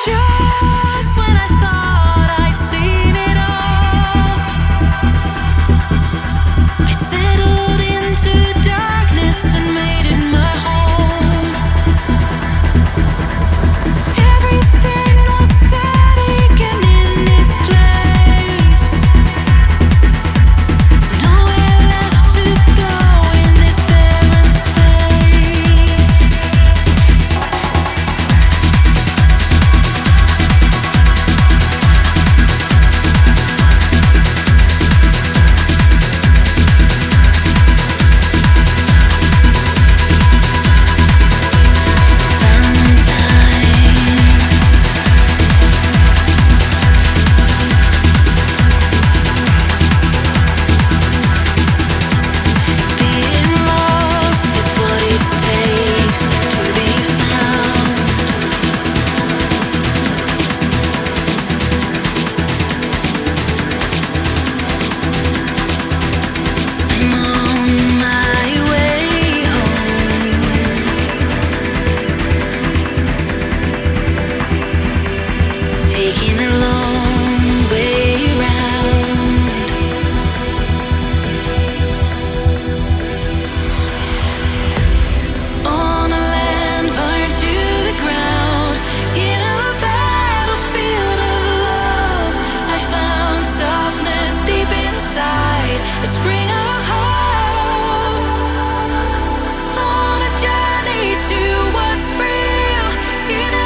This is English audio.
Just when I thought I'd seen it all, I settled into darkness and made it my home. Everything was static and in its place. Nowhere left to go in this barren space. Being lost is what it takes to be found. I'm on my way home, taking the long way round. On a land burned to the ground, in a battlefield of love, I found softness deep inside, a spring of hope. On a journey to what's real, in